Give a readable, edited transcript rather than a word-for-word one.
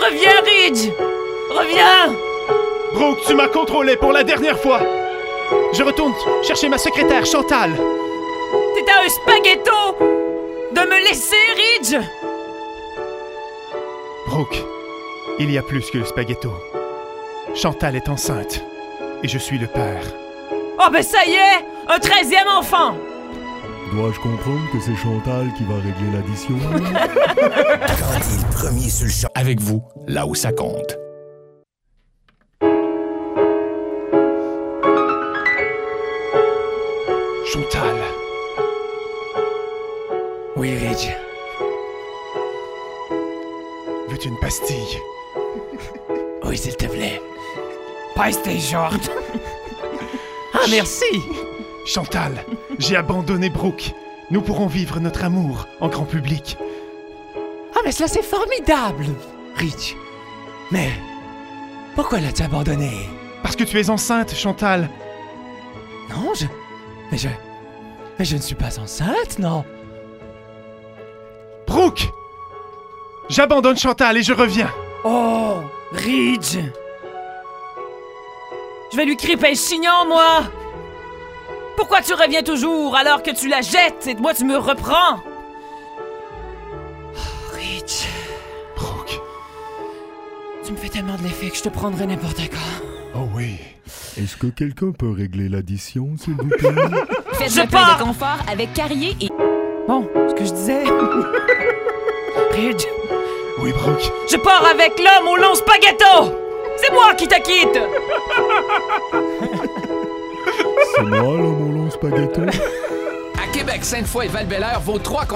Reviens, Ridge! Reviens! Brooke, tu m'as contrôlé pour la dernière fois! Je retourne chercher ma secrétaire, Chantal! T'étais un spaghetto! De me laisser, Ridge! Brooke, il y a plus que le spaghetto. Chantal est enceinte, et je suis le père. Oh ben ça y est! Un 13e enfant! Dois-je comprendre que c'est Chantal qui va régler l'addition? Quand il est premier sur le champ. Avec vous, là où ça compte. Chantal. Oui, Ridge. Veux-tu une pastille? Oui, s'il te plaît. Passe tes shorts! Ah, merci! Chantal, j'ai abandonné Brooke. Nous pourrons vivre notre amour en grand public. Ah, mais cela, c'est formidable, Ridge. Mais pourquoi l'as-tu abandonné? Parce que tu es enceinte, Chantal. Non, Mais je ne suis pas enceinte, non? Brooke! J'abandonne Chantal et je reviens. Oh, Ridge! Je vais lui criper le chignon, moi! Pourquoi tu reviens toujours alors que tu la jettes et moi tu me reprends? Oh, Ridge... Brooke. Tu me fais tellement de l'effet que je te prendrai n'importe quand. Oh oui. Est-ce que quelqu'un peut régler l'addition, s'il vous plaît? Faites Je le plein pars! de confort avec Carrier et... Bon, ce que je disais... Ridge, Oui, Brooke. je pars avec l'homme au long spaghetto! C'est moi qui te quitte! C'est moi, là, mon long spaghetto? À Québec, Sainte-Foy et Val-Bélair, vos 3